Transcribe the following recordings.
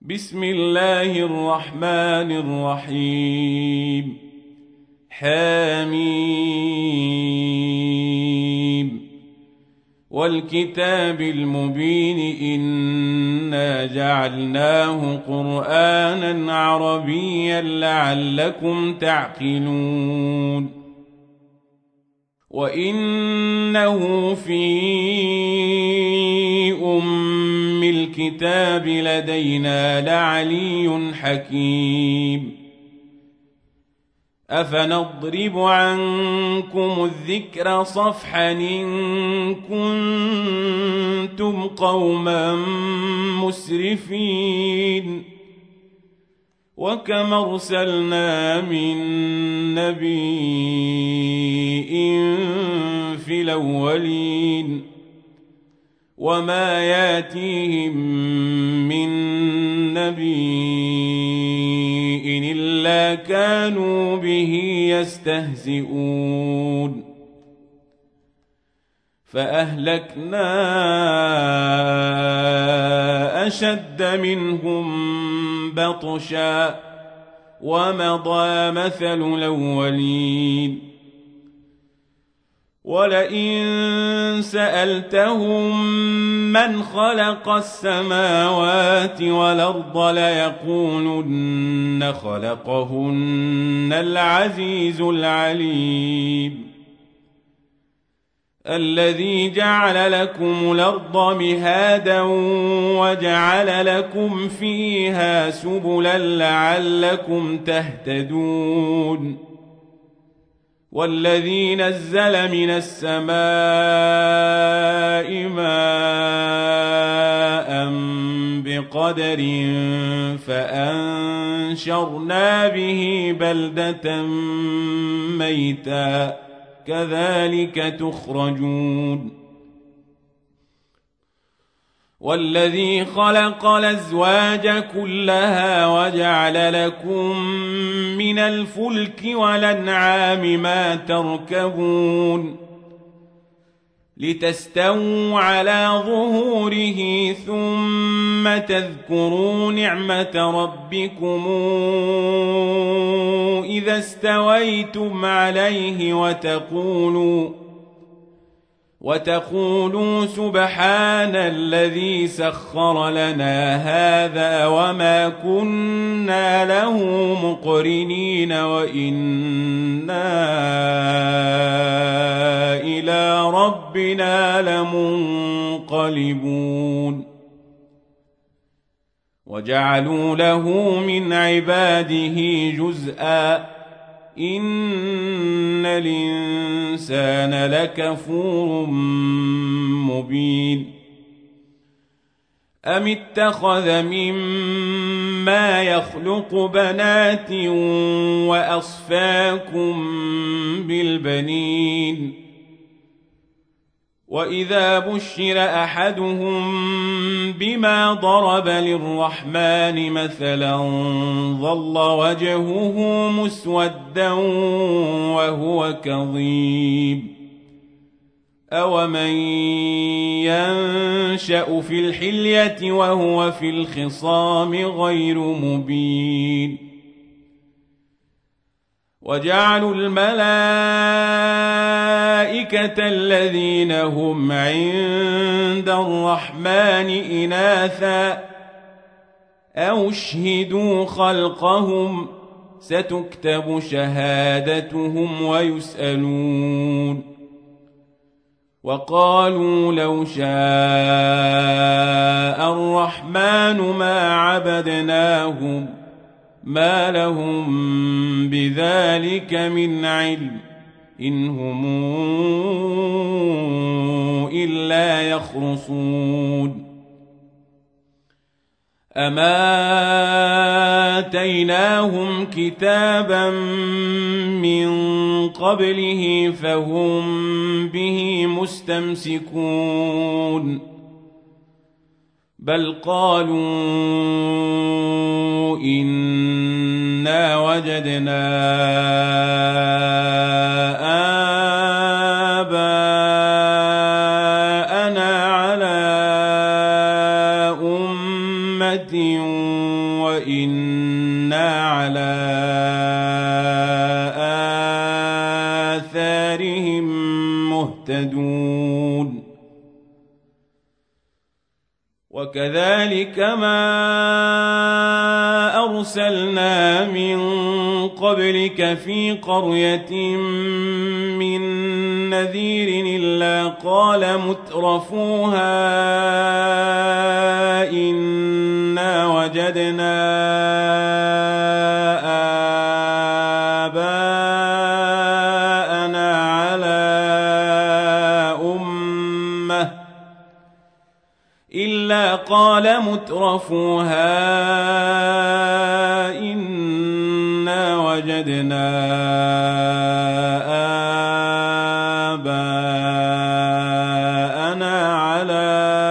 بسم الله الرحمن الرحيم حميم والكتاب المبين إنا جعلناه قرآنا عربيا لعلكم تعقلون وإنه في الكتاب لدينا لعلي حكيم أفنضرب عنكم الذكر صفحا إن كنتم قوما مسرفين وكم أرسلنا من نبي في الأولين وما ياتيهم من نبي إلا كانوا به يستهزئون فأهلكنا أشد منهم بطشا ومضى مثل الأولين ولئن سألتهم من خلق السماوات والأرض ليقولن خلقهن العزيز العليم الذي جعل لكم الأرض مهادا وجعل لكم فيها سبلا لعلكم تهتدون والذي نزل من السماء ماء بقدر فأنشرنا به بلدة ميتا كذلك تخرجون والذي خلق الأزواج كلها وجعل لكم من الفلك والأنعام ما تركبون لتستووا على ظهوره ثم تذكروا نعمة ربكم إذا استويتم عليه وتقولوا سبحان الذي سخر لنا هذا وما كنا له مقرنين وإنا إلى ربنا لمنقلبون وجعلوا له من عباده جزءا إن الإنسان لكفور مبين أم اتخذ مما يخلق بنات وأصفاكم بالبنين وإذا بشر أحدهم بما ضرب للرحمن مثلا ظل وجهه مسودا وهو كظيم أومن ينشأ في الحلية وهو في الخصام غير مبين وجعلوا الملائكة الذين هم عند الرحمن إناثا أو اشهدوا خلقهم ستكتب شهادتهم ويسألون وقالوا لو شاء الرحمن ما عبدناهم ما لهم بذلك من علم إن هم إلا يخرصون أما آتيناهم كتابا من قبله فهم به مستمسكون بل قالوا إنا وجدنا آباءنا على أمة وإنا على آثارهم مهتدون وكذلك ما أرسلنا من قبلك في قرية من نذير إلا قال مترفوها إنا وجدنا آباءنا على أمة إلا قال مترفوها إنا وجدنا آباءنا على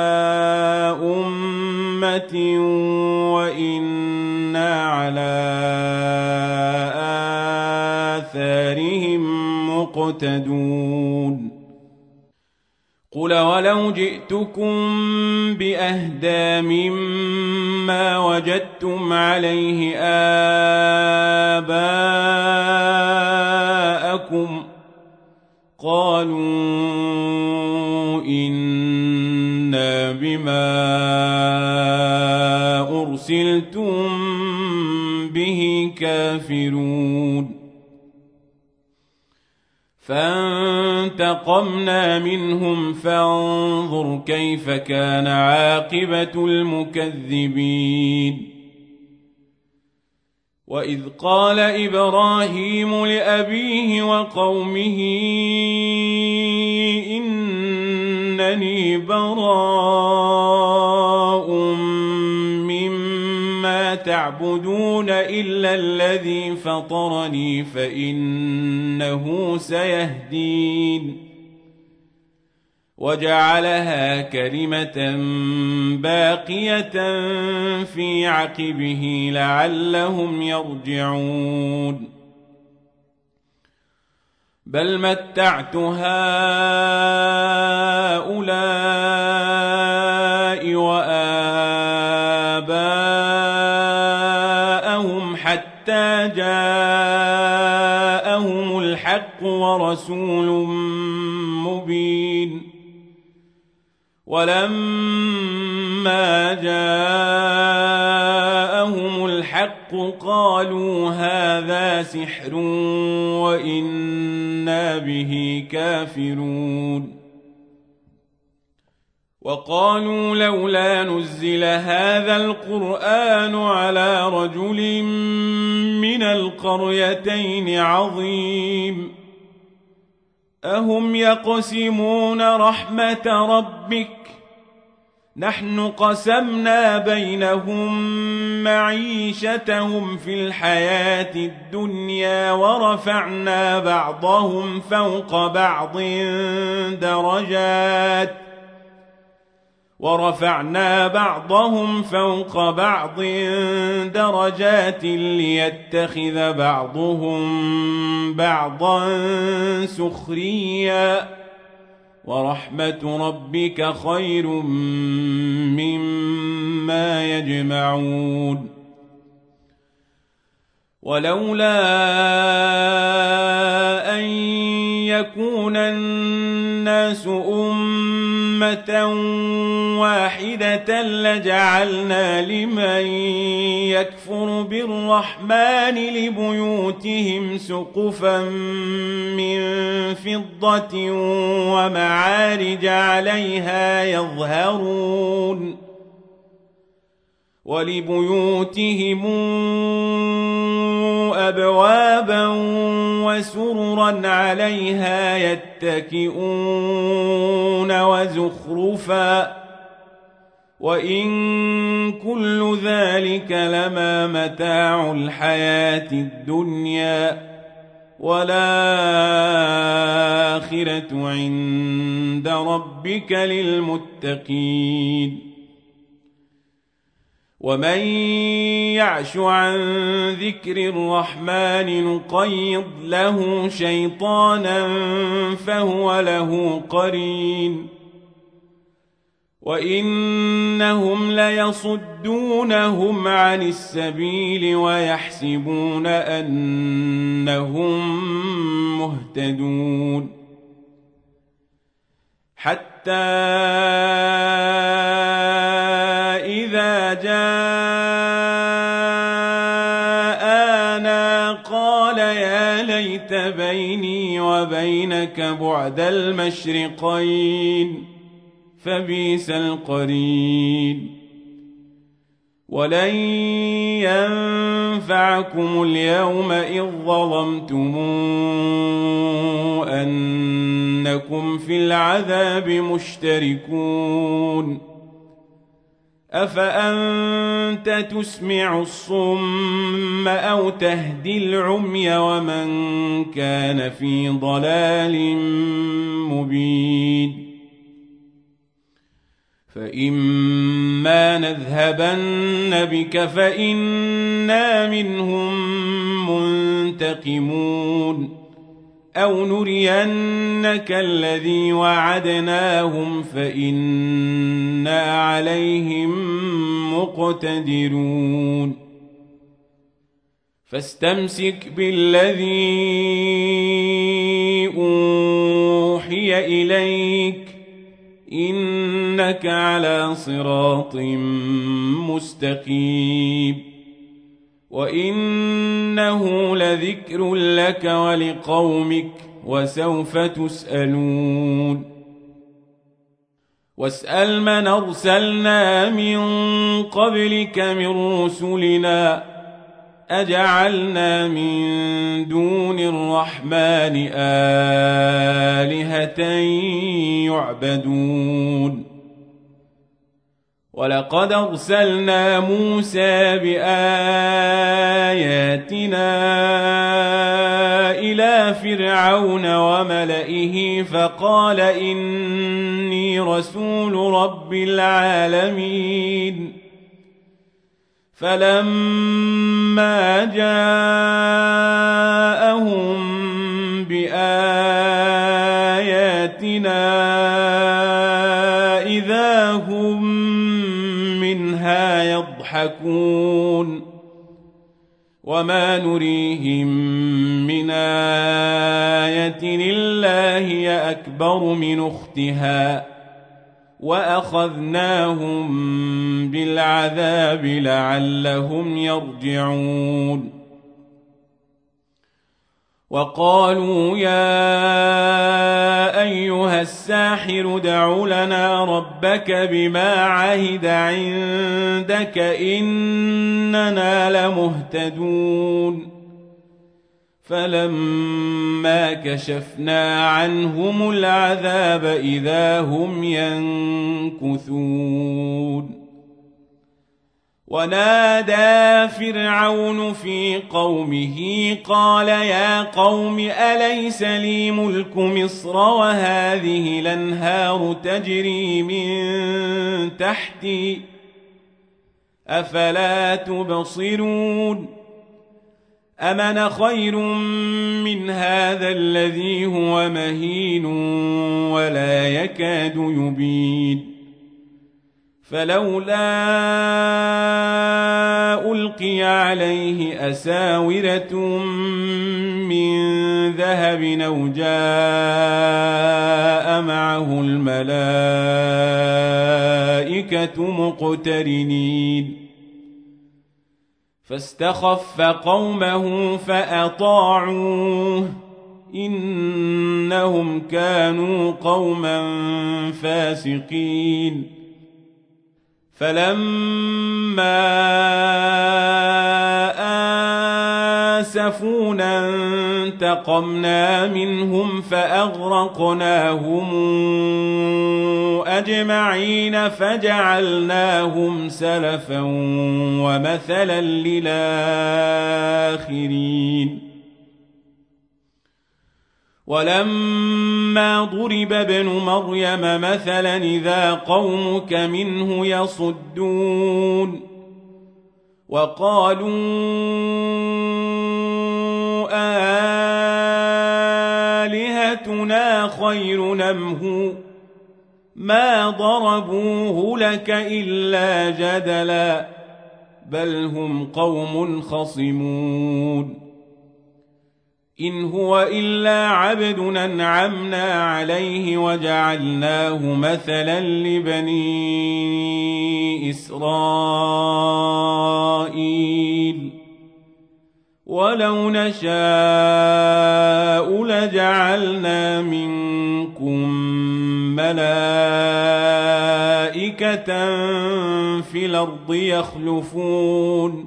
أمة وإنا على آثارهم مقتدون قل ولو جئتكم بأهدى مما وجدتم عليه آباءكم قالوا إنا بما أرسلتم به كافرون فانتقمنا منهم فانظر كيف كان عاقبة المكذبين وإذ قال إبراهيم لأبيه وقومه إنني براء مما تعبدون إلا الذي فطرني فإنه سيهدين وجعلها كلمة باقية في عقبه لعلهم يرجعون بل متعت هؤلاء وآباءهم حتى جاءهم الحق ورسول مبين ولما جاءهم الحق قالوا هذا سحر وإنا به كافرون وقالوا لولا نزل هذا القرآن على رجل من القريتين عظيم أهم يقسمون رحمة ربك نحن قسمنا بينهم معيشتهم في الحياة الدنيا ورفعنا بعضهم فوق بعض درجات ليتخذ بعضهم بعضا سخريا ورحمة ربك خير مما يجمعون ولولا أن يكون الناس أمة واحدة لجعلنا لمن يكفر بالرحمن لبيوتهم سقفا من فضة ومعارج عليها يظهرون ولبيوتهم أبوابا وسررا عليها يتكئون وزخرفا وإن كل ذلك لما متاع الحياة الدنيا والآخرة عند ربك للمتقين ومن يعش عن ذكر الرحمن نقيض له شيطانا فهو له قرين وإنهم ليصدونهم عن السبيل ويحسبون أنهم مهتدون حتى إذا جاءنا قال يا ليت بيني وبينك بعد المشرقين فبئس القرين ولن ينفعكم اليوم إذ ظلمتم أنكم في العذاب مشتركون أفأنت تسمع الصم أو تهدي العمي ومن كان في ضلال مبين فإما نذهبن بك فإنا منهم منتقمون أو نرينك الذي وعدناهم فإنا عليهم مقتدرون فاستمسك بالذي أوحي إليك إنك على صراط مستقيم وإنه لذكر لك ولقومك وسوف تسألون واسأل من أرسلنا من قبلك من رسلنا أجعلنا من دون الرحمن آلهة يعبدون ولقد أرسلنا موسى بآياتنا إلى فرعون وملئه فقال إني رسول رب العالمين فلما جاءهم بآياتنا إذا هم منها يضحكون وما نريهم من آية إلا هي أكبر من أختها وأخذناهم بالعذاب لعلهم يرجعون وقالوا يا أيها الساحر ادع لنا ربك بما عهد عندك إننا لمهتدون فلما كشفنا عنهم العذاب إذا هم ينكثون ونادى فرعون في قومه قال يا قوم أليس لي ملك مصر وهذه الأنهار تجري من تحتي أفلا تبصرون أمن خير من هذا الذي هو مهين ولا يكاد يبين فلولا ألقي عليه أساورة من ذهب أو جاء معه الملائكة مقترنين فاستخف قومه فأطاعوه إنهم كانوا قوما فاسقين فلما آسفونا انتقمنا منهم فأغرقناهم أجمعين فجعلناهم سلفا ومثلا للآخرين ولما ضرب ابن مريم مثلا إذا قومك منه يصدون وقالوا آلهتنا خير أم هو ما ضربوه لك إلا جدلا بل هم قوم خصمون إن هو إلا عبد أنعمنا عليه وجعلناه مثلا لبني إسرائيل ولو نشاء لجعلنا منكم ملائكة في الأرض يخلفون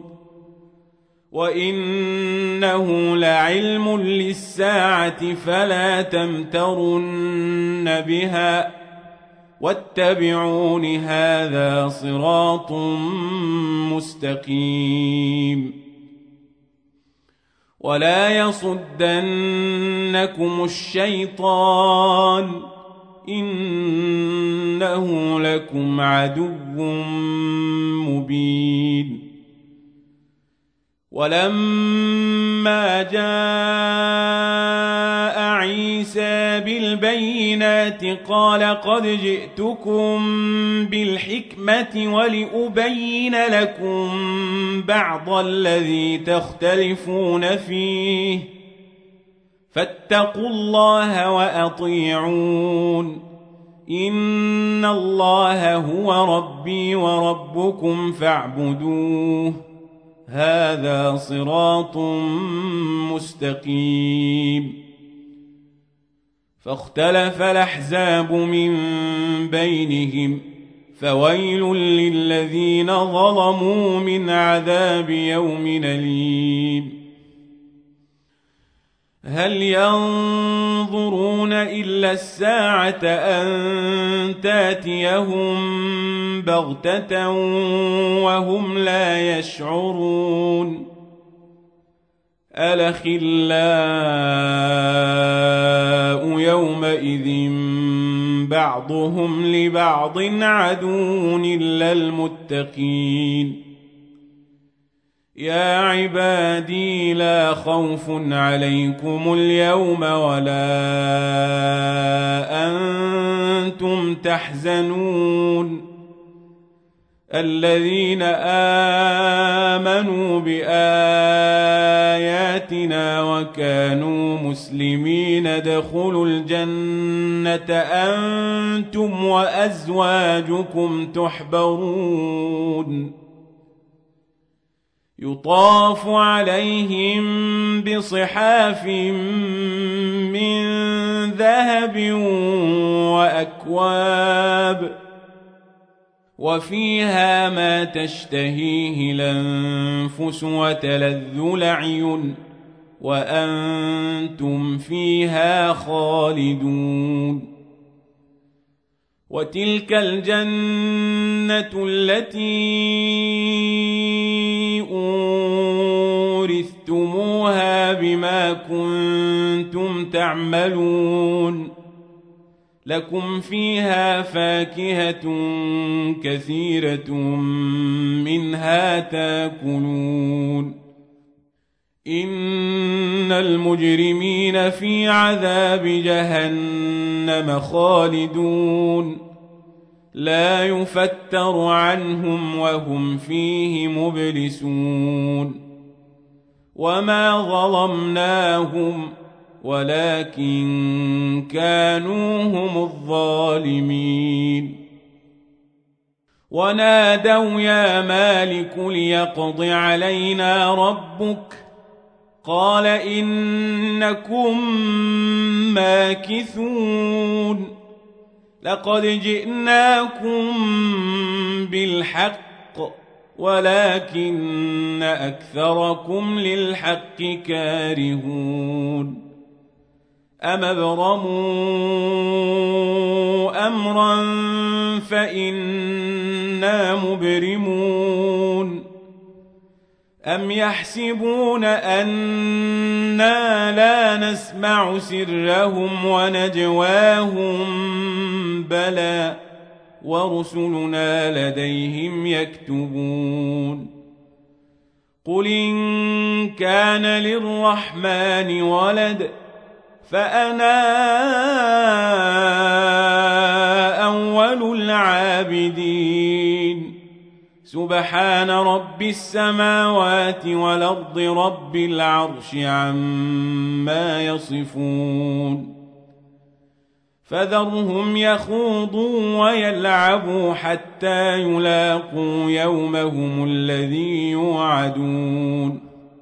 وإنه لعلم للساعة فلا تمترن بها واتبعون هذا صراط مستقيم ولا يصدنكم الشيطان إنه لكم عدو مبين ولما جاء عيسى بالبينات قال قد جئتكم بالحكمة ولأبين لكم بعض الذي تختلفون فيه فاتقوا الله وأطيعون إن الله هو ربي وربكم فاعبدوه هذا صراط مستقيم فاختلف الأحزاب من بينهم فويل للذين ظلموا من عذاب يوم أليم هل ينظرون إلا الساعة أن تاتيهم بغتة وهم لا يشعرون الأخلاء يومئذ بعضهم لبعض عدو إلا المتقين يا عبادي لا خوف عليكم اليوم ولا أنتم تحزنون الذين آمنوا بآياتنا وكانوا مسلمين ادخلوا الجنة أنتم وأزواجكم تحبرون يطاف عليهم بصحاف من ذهب وأكواب وفيها ما تشتهيه الأنفس وتلذ الأعين وأنتم فيها خالدون وتلك الجنة التي أورثتموها بما كنتم تعملون لكم فيها فاكهة كثيرة منها تاكلون إن المجرمين في عذاب جهنم خالدون لا يفتر عنهم وهم فيه مبلسون وما ظلمناهم ولكن كانوا هم الظالمين ونادوا يا مالك ليقض علينا ربك قال إنكم ماكثون لقد جئناكم بالحق ولكن أكثركم للحق كارهون أم ابرموا أمرا فإنا مبرمون أم يحسبون أنا لا نسمع سرهم ونجواهم بلى ورسلنا لديهم يكتبون قل إن كان للرحمن ولد فأنا أول العابدين سبحان رب السماوات والأرض رب العرش عما يصفون فذرهم يخوضوا ويلعبوا حتى يلاقوا يومهم الذي يوعدون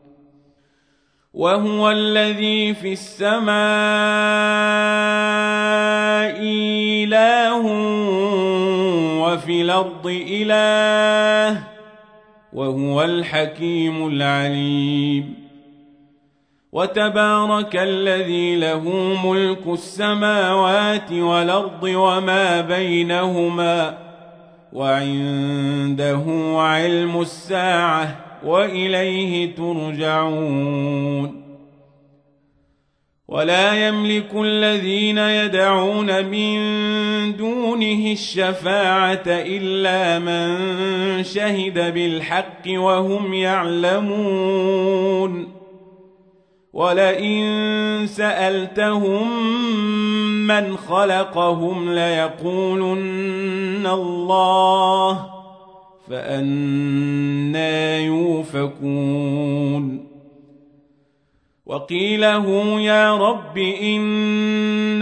وهو الذي في السماء إله وفي الأرض إله وهو الحكيم العليم وتبارك الذي له ملك السماوات والأرض وما بينهما وعنده علم الساعة وإليه ترجعون ولا يملك الذين يدعون من دونه الشفاعة إلا من شهد بالحق وهم يعلمون ولئن سألتهم من خلقهم ليقولن الله فأنى يؤفكون وقيله يا رب إن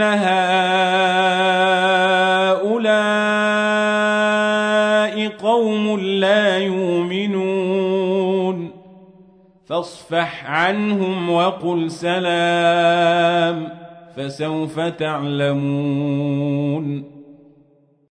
هؤلاء قوم لا يؤمنون فاصفح عنهم وقل سلام فسوف تعلمون